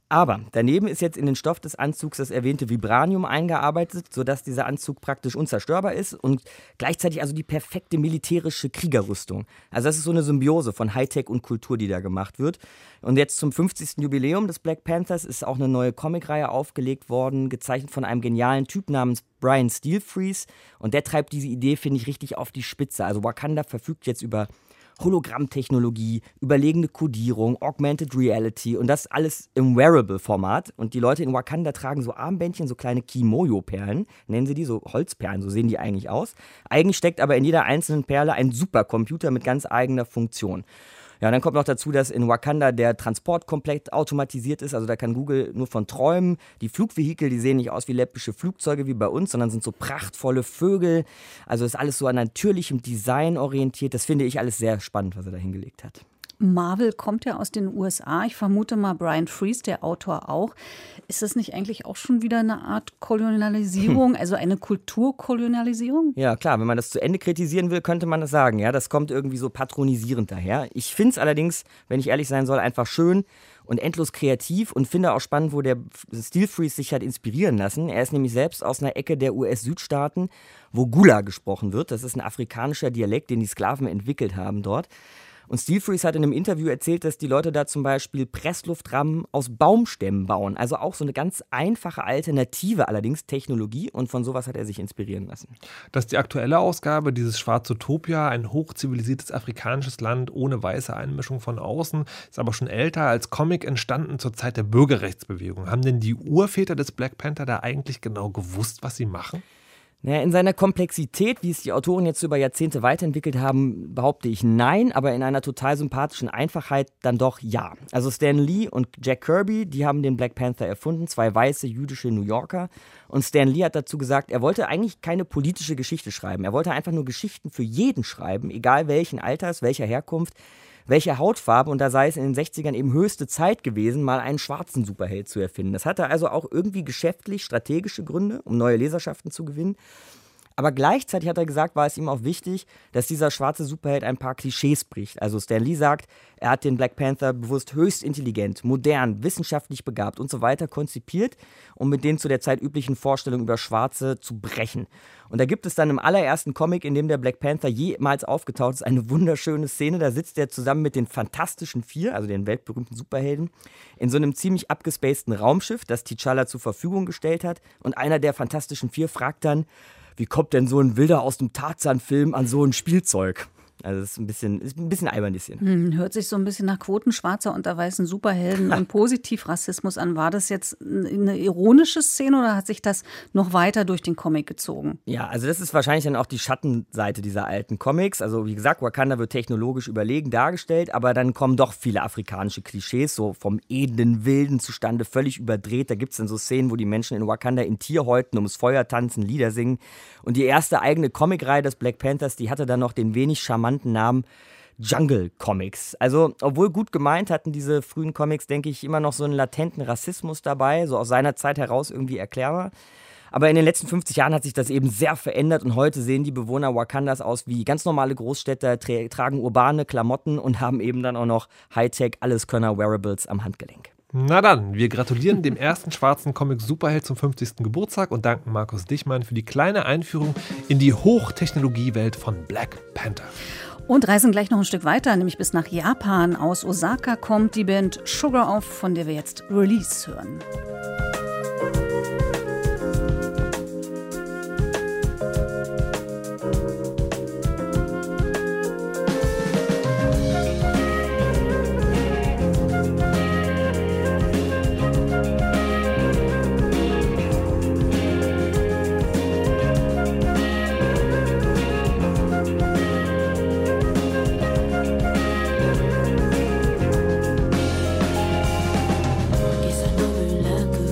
Aber daneben ist jetzt in den Stoff des Anzugs das erwähnte Vibranium eingearbeitet, sodass dieser Anzug praktisch unzerstörbar ist und gleichzeitig also die perfekte militärische Kriegerrüstung. Also das ist so eine Symbiose von Hightech und Kultur, die da gemacht wird. Und jetzt zum 50. Jubiläum des Black Panthers ist auch eine neue Comicreihe aufgelegt worden, gezeichnet von einem genialen Typ namens Brian Stelfreeze. Und der treibt diese Idee, finde ich, richtig auf die Spitze. Also Wakanda verfügt jetzt über Hologrammtechnologie, überlegene Kodierung, Augmented Reality und das alles im Wearable-Format. Und die Leute in Wakanda tragen so Armbändchen, so kleine Kimoyo-Perlen, nennen sie die, so Holzperlen, so sehen die eigentlich aus. Eigentlich steckt aber in jeder einzelnen Perle ein Supercomputer mit ganz eigener Funktion. Ja, und dann kommt noch dazu, dass in Wakanda der Transport komplett automatisiert ist. Also da kann Google nur von träumen. Die Flugvehikel, die sehen nicht aus wie läppische Flugzeuge wie bei uns, sondern sind so prachtvolle Vögel. Also ist alles so an natürlichem Design orientiert. Das finde ich alles sehr spannend, was er da hingelegt hat. Marvel kommt ja aus den USA. Ich vermute mal Brian Freeze, der Autor auch. Ist das nicht eigentlich auch schon wieder eine Art Kolonialisierung, also eine Kulturkolonialisierung? Ja, klar, wenn man das zu Ende kritisieren will, könnte man das sagen. Ja, das kommt irgendwie so patronisierend daher. Ich finde es allerdings, wenn ich ehrlich sein soll, einfach schön und endlos kreativ und finde auch spannend, wo der Stelfreeze sich hat inspirieren lassen. Er ist nämlich selbst aus einer Ecke der US-Südstaaten, wo Gula gesprochen wird. Das ist ein afrikanischer Dialekt, den die Sklaven entwickelt haben dort. Und Stelfreeze hat in einem Interview erzählt, dass die Leute da zum Beispiel Pressluftrammen aus Baumstämmen bauen. Also auch so eine ganz einfache alternative allerdings Technologie. Und von sowas hat er sich inspirieren lassen. Das ist die aktuelle Ausgabe, dieses Schwarzutopia, ein hochzivilisiertes afrikanisches Land ohne weiße Einmischung von außen. Ist aber schon älter, als Comic entstanden zur Zeit der Bürgerrechtsbewegung. Haben denn die Urväter des Black Panther da eigentlich genau gewusst, was sie machen? Naja, in seiner Komplexität, wie es die Autoren jetzt über Jahrzehnte weiterentwickelt haben, behaupte ich nein, aber in einer total sympathischen Einfachheit dann doch ja. Also Stan Lee und Jack Kirby, die haben den Black Panther erfunden, zwei weiße jüdische New Yorker. Und Stan Lee hat dazu gesagt, er wollte eigentlich keine politische Geschichte schreiben. Er wollte einfach nur Geschichten für jeden schreiben, egal welchen Alters, welcher Herkunft, welche Hautfarbe, und da sei es in den 60ern eben höchste Zeit gewesen, mal einen schwarzen Superheld zu erfinden. Das hatte also auch irgendwie geschäftlich strategische Gründe, um neue Leserschaften zu gewinnen. Aber gleichzeitig hat er gesagt, war es ihm auch wichtig, dass dieser schwarze Superheld ein paar Klischees bricht. Also Stan Lee sagt, er hat den Black Panther bewusst höchst intelligent, modern, wissenschaftlich begabt und so weiter konzipiert, um mit den zu der Zeit üblichen Vorstellungen über Schwarze zu brechen. Und da gibt es dann im allerersten Comic, in dem der Black Panther jemals aufgetaucht ist, eine wunderschöne Szene. Da sitzt er zusammen mit den Fantastischen Vier, also den weltberühmten Superhelden, in so einem ziemlich abgespaceden Raumschiff, das T'Challa zur Verfügung gestellt hat. Und einer der Fantastischen Vier fragt dann, wie kommt denn so ein Wilder aus dem Tarzan-Film an so ein Spielzeug? Also das ist ein bisschen albern. Hört sich so ein bisschen nach Quoten schwarzer unter weißen Superhelden und Positivrassismus an. War das jetzt eine ironische Szene oder hat sich das noch weiter durch den Comic gezogen? Ja, also das ist wahrscheinlich dann auch die Schattenseite dieser alten Comics. Also wie gesagt, Wakanda wird technologisch überlegen dargestellt, aber dann kommen doch viele afrikanische Klischees, so vom edlen Wilden zustande, völlig überdreht. Da gibt es dann so Szenen, wo die Menschen in Wakanda in Tierhäuten ums Feuer tanzen, Lieder singen. Und die erste eigene Comicreihe des Black Panthers, die hatte dann noch den wenig charmanten Namen Jungle Comics. Also, obwohl gut gemeint, hatten diese frühen Comics, denke ich, immer noch so einen latenten Rassismus dabei, so aus seiner Zeit heraus irgendwie erklärbar. Aber in den letzten 50 Jahren hat sich das eben sehr verändert und heute sehen die Bewohner Wakandas aus wie ganz normale Großstädter, tragen urbane Klamotten und haben eben dann auch noch Hightech, Alleskönner-Wearables am Handgelenk. Na dann, wir gratulieren dem ersten schwarzen Comic-Superheld zum 50. Geburtstag und danken Markus Dichmann für die kleine Einführung in die Hochtechnologiewelt von Black Panther. Und reisen gleich noch ein Stück weiter, nämlich bis nach Japan. Aus Osaka kommt die Band Sugar Off, von der wir jetzt Release hören. Guess I know you like a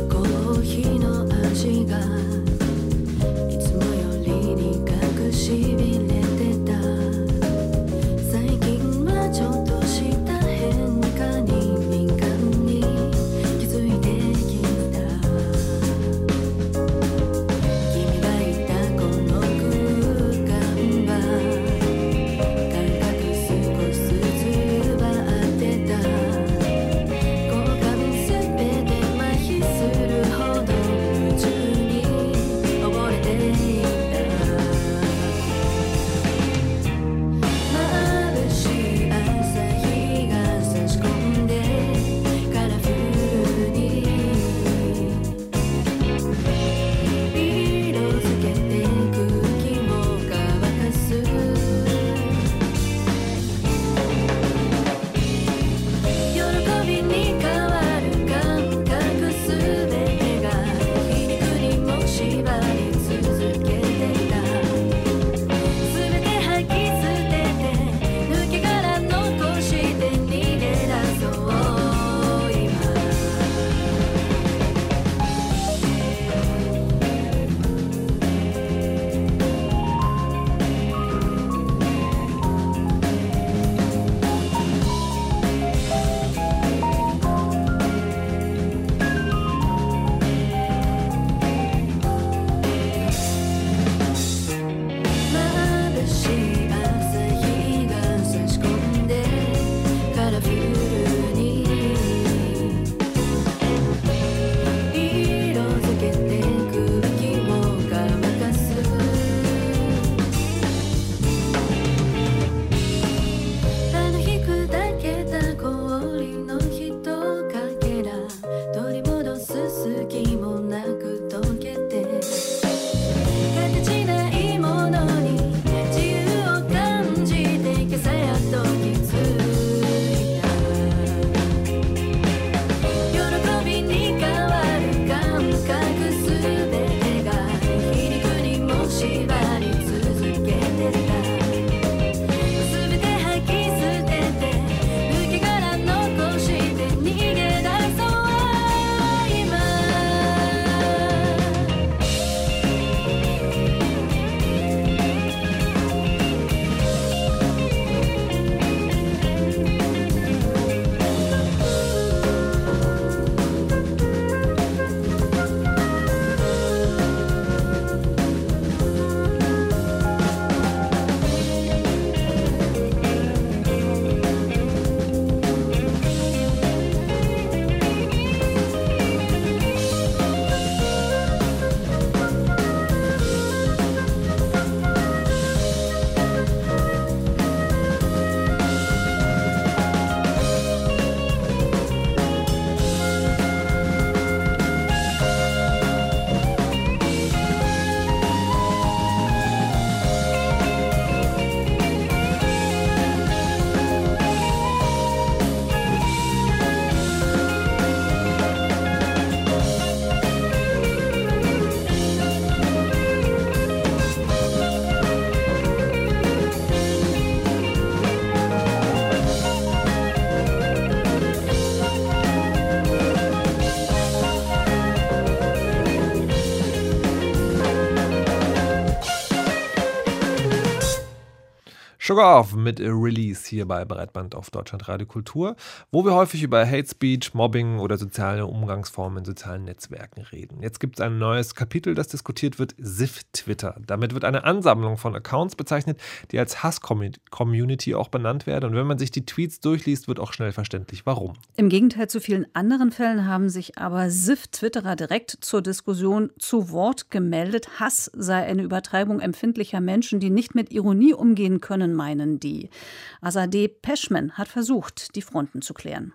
Sugar Off mit Release hier bei Breitband auf Deutschlandradio Kultur, wo wir häufig über Hate Speech, Mobbing oder soziale Umgangsformen in sozialen Netzwerken reden. Jetzt gibt es ein neues Kapitel, das diskutiert wird, SIFT-Twitter. Damit wird eine Ansammlung von Accounts bezeichnet, die als Hass-Community auch benannt werden. Und wenn man sich die Tweets durchliest, wird auch schnell verständlich, warum. Im Gegenteil zu vielen anderen Fällen haben sich aber SIFT-Twitterer direkt zur Diskussion zu Wort gemeldet. Hass sei eine Übertreibung empfindlicher Menschen, die nicht mit Ironie umgehen können, meinen die. Azadeh Peschman hat versucht, die Fronten zu klären.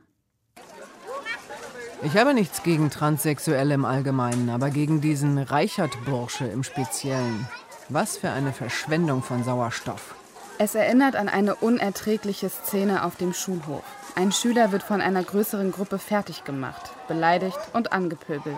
Ich habe nichts gegen Transsexuelle im Allgemeinen, aber gegen diesen Reichert-Bursche im Speziellen. Was für eine Verschwendung von Sauerstoff. Es erinnert an eine unerträgliche Szene auf dem Schulhof. Ein Schüler wird von einer größeren Gruppe fertig gemacht, beleidigt und angepöbelt.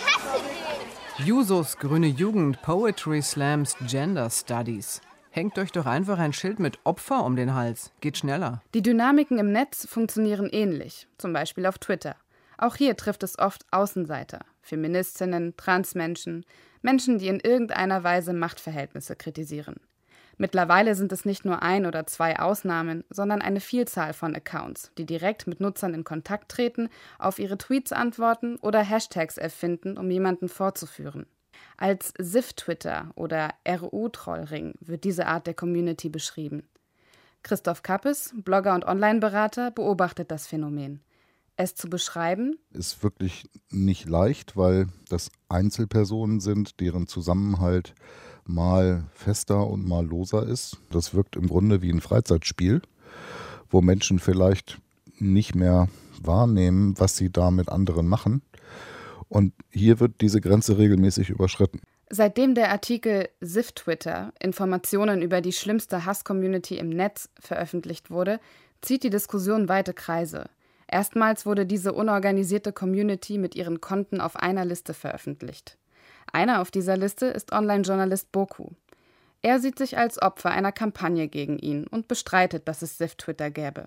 Jusos, Grüne Jugend, Poetry Slams, Gender Studies. Hängt euch doch einfach ein Schild mit Opfer um den Hals. Geht schneller. Die Dynamiken im Netz funktionieren ähnlich, zum Beispiel auf Twitter. Auch hier trifft es oft Außenseiter, Feministinnen, Transmenschen, Menschen, die in irgendeiner Weise Machtverhältnisse kritisieren. Mittlerweile sind es nicht nur 1 oder 2 Ausnahmen, sondern eine Vielzahl von Accounts, die direkt mit Nutzern in Kontakt treten, auf ihre Tweets antworten oder Hashtags erfinden, um jemanden vorzuführen. Als SIFT-Twitter oder RU-Trollring wird diese Art der Community beschrieben. Christoph Kappes, Blogger und Online-Berater, beobachtet das Phänomen. Es zu beschreiben ist wirklich nicht leicht, weil das Einzelpersonen sind, deren Zusammenhalt mal fester und mal loser ist. Das wirkt im Grunde wie ein Freizeitspiel, wo Menschen vielleicht nicht mehr wahrnehmen, was sie da mit anderen machen. Und hier wird diese Grenze regelmäßig überschritten. Seitdem der Artikel SIFT-Twitter, Informationen über die schlimmste Hass-Community im Netz, veröffentlicht wurde, zieht die Diskussion weite Kreise. Erstmals wurde diese unorganisierte Community mit ihren Konten auf einer Liste veröffentlicht. Einer auf dieser Liste ist Online-Journalist Boku. Er sieht sich als Opfer einer Kampagne gegen ihn und bestreitet, dass es SIFT-Twitter gäbe.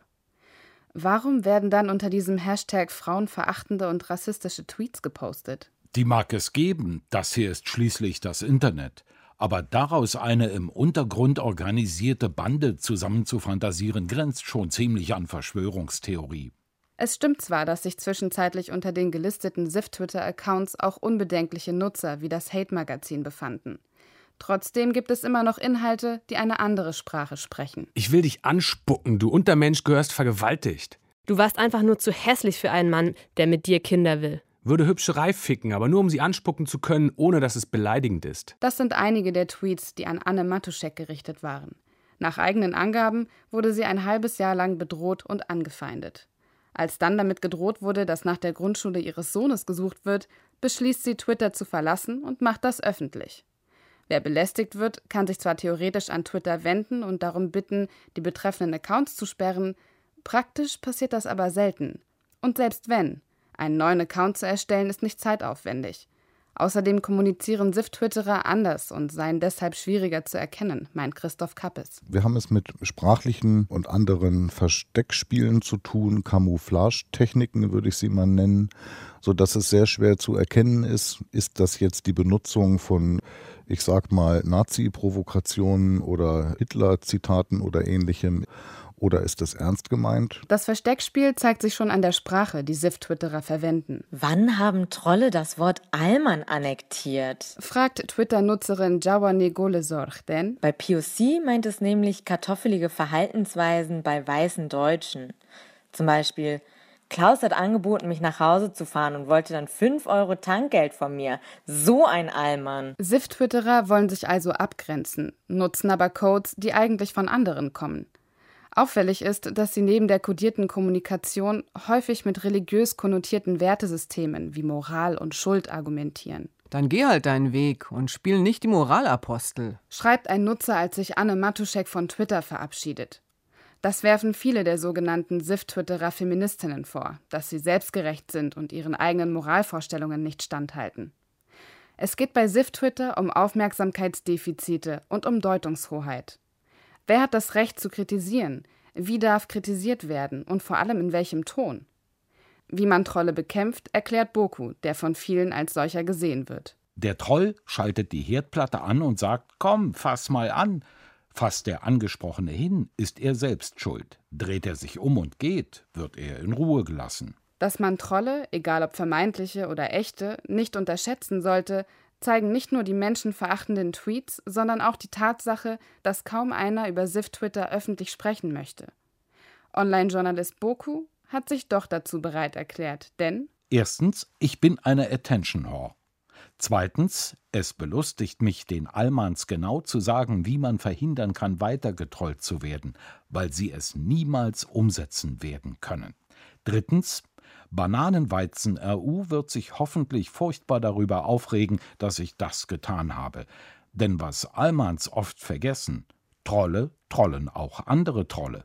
Warum werden dann unter diesem Hashtag frauenverachtende und rassistische Tweets gepostet? Die mag es geben, das hier ist schließlich das Internet. Aber daraus eine im Untergrund organisierte Bande zusammenzufantasieren, grenzt schon ziemlich an Verschwörungstheorie. Es stimmt zwar, dass sich zwischenzeitlich unter den gelisteten SIFT-Twitter-Accounts auch unbedenkliche Nutzer wie das Hate-Magazin befanden. Trotzdem gibt es immer noch Inhalte, die eine andere Sprache sprechen. Ich will dich anspucken, du Untermensch gehörst vergewaltigt. Du warst einfach nur zu hässlich für einen Mann, der mit dir Kinder will. Würde Hübscherei ficken, aber nur um sie anspucken zu können, ohne dass es beleidigend ist. Das sind einige der Tweets, die an Anne Matuschek gerichtet waren. Nach eigenen Angaben wurde sie ein halbes Jahr lang bedroht und angefeindet. Als dann damit gedroht wurde, dass nach der Grundschule ihres Sohnes gesucht wird, beschließt sie, Twitter zu verlassen und macht das öffentlich. Wer belästigt wird, kann sich zwar theoretisch an Twitter wenden und darum bitten, die betreffenden Accounts zu sperren, praktisch passiert das aber selten. Und selbst wenn, einen neuen Account zu erstellen, ist nicht zeitaufwendig. Außerdem kommunizieren SIFT-Twitterer anders und seien deshalb schwieriger zu erkennen, meint Christoph Kappes. Wir haben es mit sprachlichen und anderen Versteckspielen zu tun, Camouflage-Techniken würde ich sie mal nennen, sodass es sehr schwer zu erkennen ist das jetzt die Benutzung von, ich sag mal, Nazi-Provokationen oder Hitler-Zitaten oder ähnlichem. Oder ist das ernst gemeint? Das Versteckspiel zeigt sich schon an der Sprache, die SIFT-Twitterer verwenden. Wann haben Trolle das Wort Allmann annektiert? Fragt Twitter-Nutzerin Jawane Golesorg, denn bei POC meint es nämlich kartoffelige Verhaltensweisen bei weißen Deutschen. Zum Beispiel: Klaus hat angeboten, mich nach Hause zu fahren und wollte dann 5 € Tankgeld von mir. So ein Allmann. SIFT-Twitterer wollen sich also abgrenzen, nutzen aber Codes, die eigentlich von anderen kommen. Auffällig ist, dass sie neben der kodierten Kommunikation häufig mit religiös konnotierten Wertesystemen wie Moral und Schuld argumentieren. Dann geh halt deinen Weg und spiel nicht die Moralapostel, schreibt ein Nutzer, als sich Anne Matuschek von Twitter verabschiedet. Das werfen viele der sogenannten SIFT-Twitterer Feministinnen vor, dass sie selbstgerecht sind und ihren eigenen Moralvorstellungen nicht standhalten. Es geht bei SIFT-Twitter um Aufmerksamkeitsdefizite und um Deutungshoheit. Wer hat das Recht zu kritisieren? Wie darf kritisiert werden und vor allem in welchem Ton? Wie man Trolle bekämpft, erklärt Boku, der von vielen als solcher gesehen wird. Der Troll schaltet die Herdplatte an und sagt: Komm, fass mal an. Fasst der Angesprochene hin, ist er selbst schuld. Dreht er sich um und geht, wird er in Ruhe gelassen. Dass man Trolle, egal ob vermeintliche oder echte, nicht unterschätzen sollte, zeigen nicht nur die menschenverachtenden Tweets, sondern auch die Tatsache, dass kaum einer über SIFT-Twitter öffentlich sprechen möchte. Online-Journalist Boku hat sich doch dazu bereit erklärt, denn Erstens, ich bin eine Attention-Whore. Zweitens, es belustigt mich, den Allmanns genau zu sagen, wie man verhindern kann, weiter getrollt zu werden, weil sie es niemals umsetzen werden können. Drittens, Bananenweizen RU wird sich hoffentlich furchtbar darüber aufregen, dass ich das getan habe. Denn was Allmanns oft vergessen, Trolle trollen auch andere Trolle.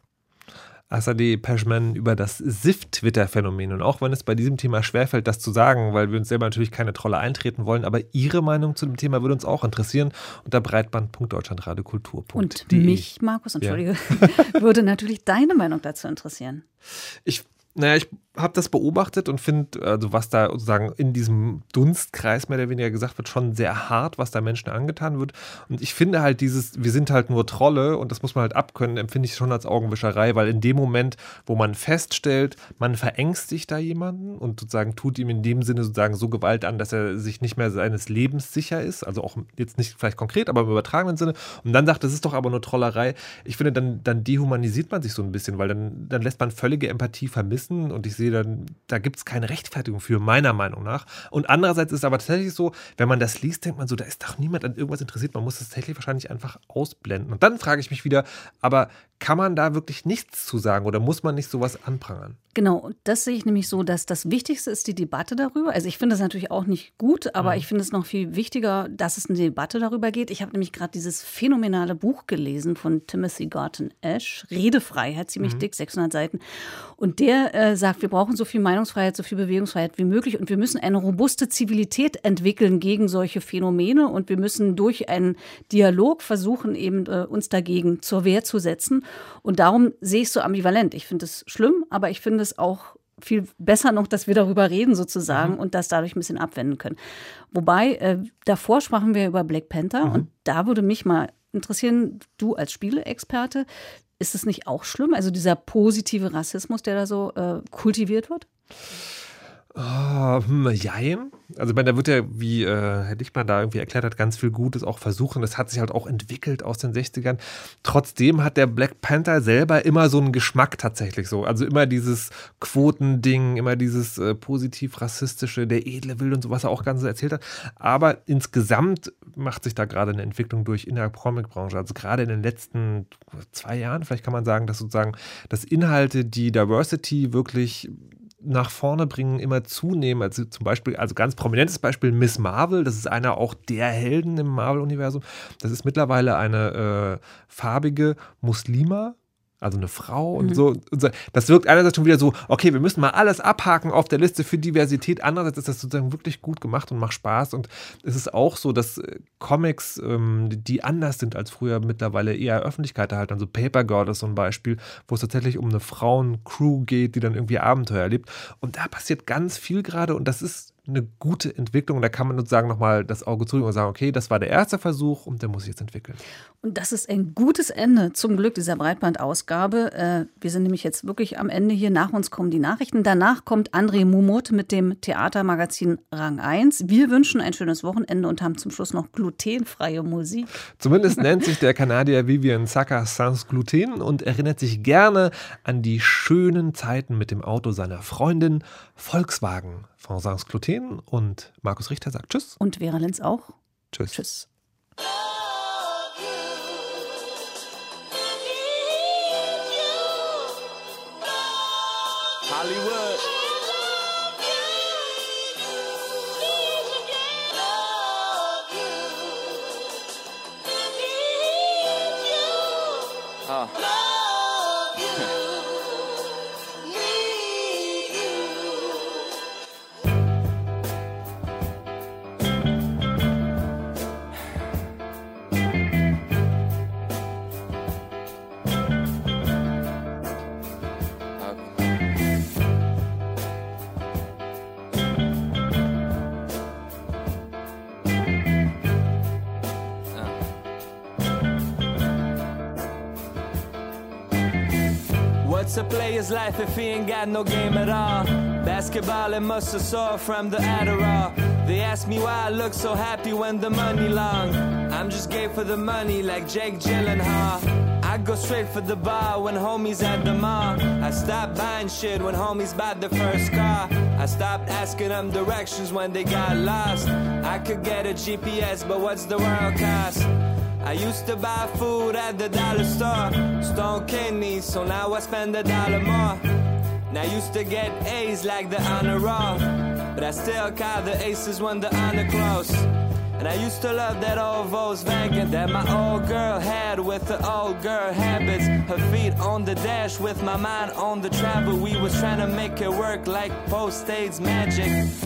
Azadeh Pejman über das SIFT-Twitter-Phänomen. Und auch wenn es bei diesem Thema schwerfällt, das zu sagen, weil wir uns selber natürlich keine Trolle eintreten wollen, aber Ihre Meinung zu dem Thema würde uns auch interessieren unter breitband.deutschlandradiokultur.de. Und mich, Markus, entschuldige, würde natürlich deine Meinung dazu interessieren. Ich habe das beobachtet und finde, also was da sozusagen in diesem Dunstkreis mehr oder weniger gesagt wird, schon sehr hart, was da Menschen angetan wird. Und ich finde halt wir sind halt nur Trolle und das muss man halt abkönnen, empfinde ich schon als Augenwischerei, weil in dem Moment, wo man feststellt, man verängstigt da jemanden und sozusagen tut ihm in dem Sinne sozusagen so Gewalt an, dass er sich nicht mehr seines Lebens sicher ist, also auch jetzt nicht vielleicht konkret, aber im übertragenen Sinne, und dann sagt, das ist doch aber nur Trollerei. Ich finde, dann dehumanisiert man sich so ein bisschen, weil dann lässt man völlige Empathie vermissen und ich sehe dann, da gibt es keine Rechtfertigung für, meiner Meinung nach. Und andererseits ist es aber tatsächlich so, wenn man das liest, denkt man so, da ist doch niemand an irgendwas interessiert, man muss das tatsächlich wahrscheinlich einfach ausblenden. Und dann frage ich mich wieder, aber kann man da wirklich nichts zu sagen oder muss man nicht sowas anprangern? Genau, und das sehe ich nämlich so, dass das Wichtigste ist die Debatte darüber. Also ich finde das natürlich auch nicht gut, aber ich finde es noch viel wichtiger, dass es eine Debatte darüber geht. Ich habe nämlich gerade dieses phänomenale Buch gelesen von Timothy Garton Ash, Redefreiheit, ziemlich dick, 600 Seiten. Und der sagt, wir brauchen so viel Meinungsfreiheit, so viel Bewegungsfreiheit wie möglich und wir müssen eine robuste Zivilität entwickeln gegen solche Phänomene und wir müssen durch einen Dialog versuchen, eben uns dagegen zur Wehr zu setzen. Und darum sehe ich es so ambivalent. Ich finde es schlimm, aber ich finde es auch viel besser noch, dass wir darüber reden sozusagen und das dadurch ein bisschen abwenden können. Wobei, davor sprachen wir über Black Panther und da würde mich mal interessieren, du als Spieleexperte, ist es nicht auch schlimm? Also dieser positive Rassismus, der da so kultiviert wird? Jein. Also da wird ja, wie Herr Dichmann da irgendwie erklärt hat, ganz viel Gutes auch versuchen. Das hat sich halt auch entwickelt aus den 60ern. Trotzdem hat der Black Panther selber immer so einen Geschmack tatsächlich so. Also immer dieses Quotending, immer dieses positiv-rassistische, der edle Wilde und so, was er auch ganz so erzählt hat. Aber insgesamt macht sich da gerade eine Entwicklung durch in der Comic-Branche. Also gerade in den letzten 2 Jahren, vielleicht kann man sagen, dass sozusagen das Inhalte, die Diversity wirklich nach vorne bringen, immer zunehmen. Also zum Beispiel, also ganz prominentes Beispiel Miss Marvel, das ist einer auch der Helden im Marvel-Universum. Das ist mittlerweile eine farbige Muslima, also eine Frau und so. Das wirkt einerseits schon wieder so, okay, wir müssen mal alles abhaken auf der Liste für Diversität. Andererseits ist das sozusagen wirklich gut gemacht und macht Spaß. Und es ist auch so, dass Comics, die anders sind als früher, mittlerweile eher Öffentlichkeit erhalten. Also Paper Girl ist so ein Beispiel, wo es tatsächlich um eine Frauencrew geht, die dann irgendwie Abenteuer erlebt. Und da passiert ganz viel gerade und das ist eine gute Entwicklung. Da kann man sozusagen nochmal das Auge zudrücken und sagen, okay, das war der erste Versuch und der muss sich jetzt entwickeln. Und das ist ein gutes Ende zum Glück dieser Breitbandausgabe. Wir sind nämlich jetzt wirklich am Ende hier. Nach uns kommen die Nachrichten. Danach kommt André Mumot mit dem Theatermagazin Rang 1. Wir wünschen ein schönes Wochenende und haben zum Schluss noch glutenfreie Musik. Zumindest nennt sich der Kanadier Vivian Saka Sans Gluten und erinnert sich gerne an die schönen Zeiten mit dem Auto seiner Freundin Volkswagen von Sans Gluten. Und Markus Richter sagt Tschüss. Und Vera Lenz auch. Tschüss. Tschüss. Hollywood. What's a player's life if he ain't got no game at all? Basketball and muscle sore from the Adderall. They ask me why I look so happy when the money long. I'm just gay for the money like Jake Gyllenhaal. I go straight for the bar when homies at the mall. I stop buying shit when homies buy the first car. I stopped asking them directions when they got lost. I could get a GPS, but what's the world cost? I used to buy food at the dollar store, stone kidneys, so now I spend $1 more. And I used to get A's like the honor roll, but I still call the aces when the honor close. And I used to love that old Volkswagen that my old girl had with the old girl habits. Her feet on the dash with my mind on the travel. We was trying to make it work like post-AIDS magic.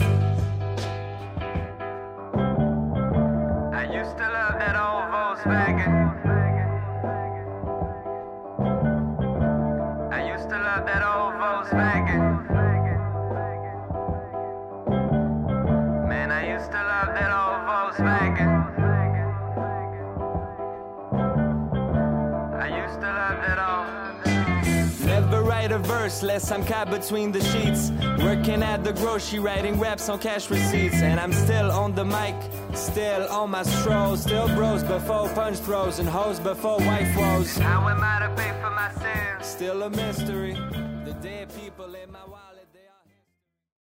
I used to love that old Volkswagen. I used to love that old Volkswagen. Man, I used to love that old Volkswagen. I used to love that old. Never write a verse less I'm caught between the sheets. Working at the grocery, writing raps on cash receipts. And I'm still on the mic, still on my strolls. Still bros before punch throws and hoes before wife woes. How am I to pay for my sins? Still a mystery. The dead people in my